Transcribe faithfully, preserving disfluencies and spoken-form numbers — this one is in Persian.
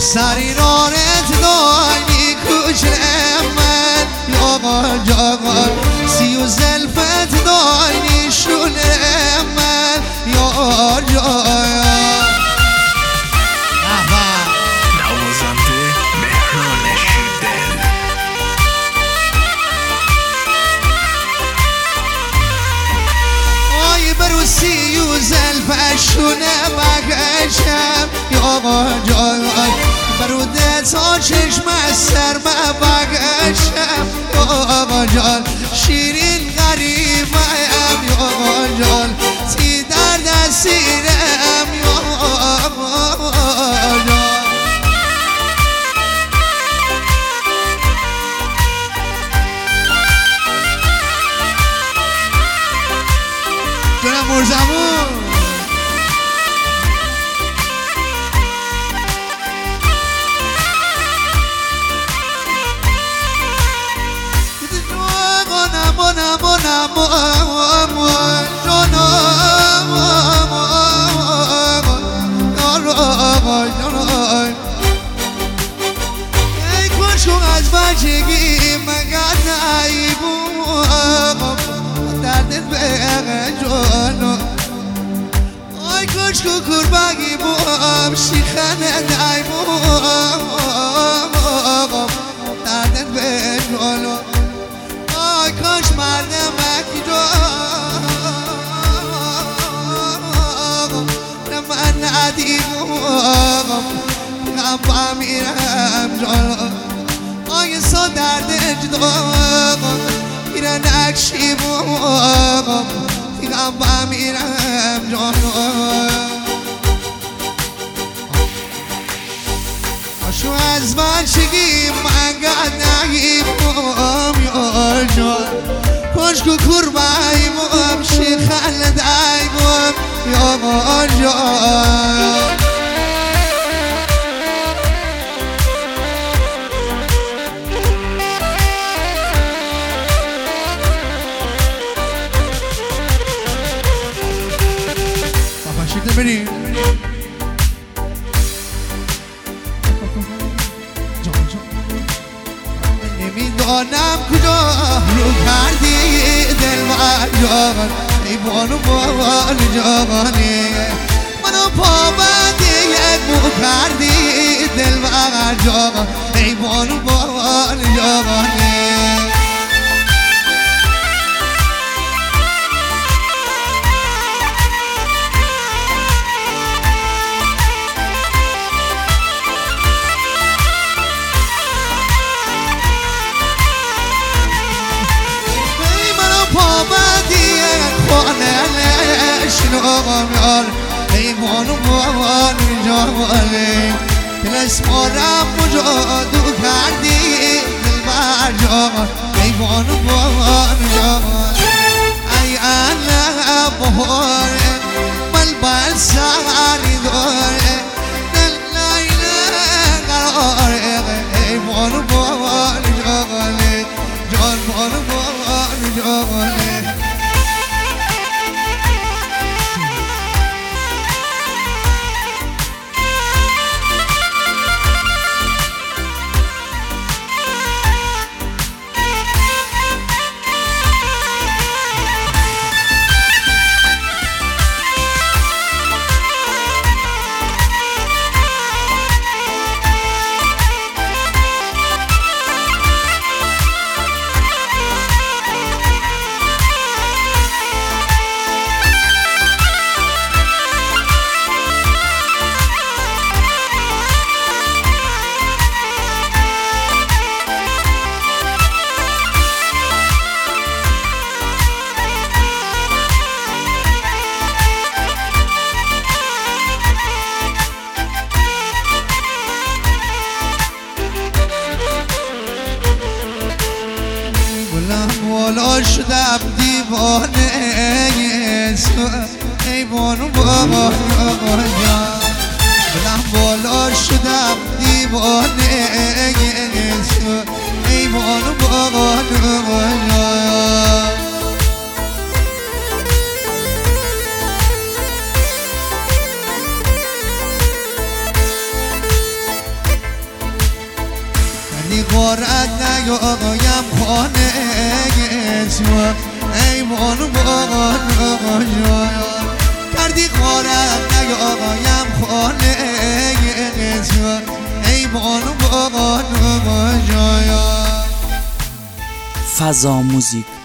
سریرانت دانی کجم من یا جان سی و زلفت دانی شلم من یا جان نوازنده مهران شیردل. آی برو سی و زلفشونه بگشم یا جان برو ده تا چشم سر بگشم یا جان شیرین غریبم یا جان تی در دستیرم یا جان جانم مرزمون ای کشو از بچگی مگر نایبوم دردت به جانو ای کشو کربگی بوم شیخنه نایبوم دردت به جانو ای کاش مردم اکی جان من ندیبوم غم میرم جان آی سا درد اجدام میرن اکشیبوم غم میرم جان آشو از بچگی من گد نگیبوم یا جان کشکو کربایبوم شیخل دایبوم یا جان بابا شکل بریم جان جان نمیدانم کجا رو کردی دل و جان ای بانو بال جانی منو پابندی یک بو کردی دل و جان ای بانو بال جانی شنوام ای بانو بان جانی دل اسمارم مجادو کردی دل بر جان ای بانو بان جانی ای الله بهاره بل بل سهری داره دل لیله قراره ای بانو بان جانی جان بانو بان جانی بالا شدم دیوانه ای بانو بابا جان بلند بالا شدم دیوانه ای بانو بابا جان خورد نیایم خانه تو ای بان بان کردی خورد نیایم خانه تو ای بان بان فضا موزیک.